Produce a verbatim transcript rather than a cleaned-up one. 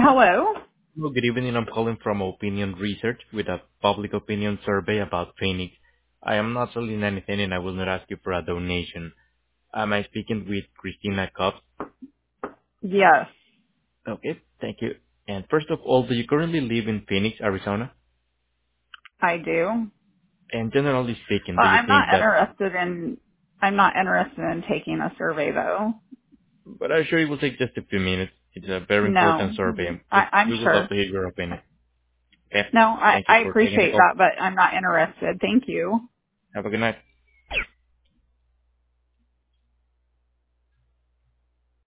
Hello. Hello, good evening. I'm calling from Opinion Research with a public opinion survey about Phoenix. I am not selling anything and I will not ask you for a donation. Am I speaking with Christina Cobb? Yes, Okay, thank you. And first of all, do you currently live in Phoenix, Arizona? I do. And generally speaking, But do you I'm think not that, interested in. I'm not interested in taking a survey though. but I'm sure it will take just a few minutes. It's a very important No, survey and I, I'm we would love sure. to hear your opinion. Okay, No, I, thank you I for taking the appreciate call. that, but I'm not interested. Thank you. Have a good night.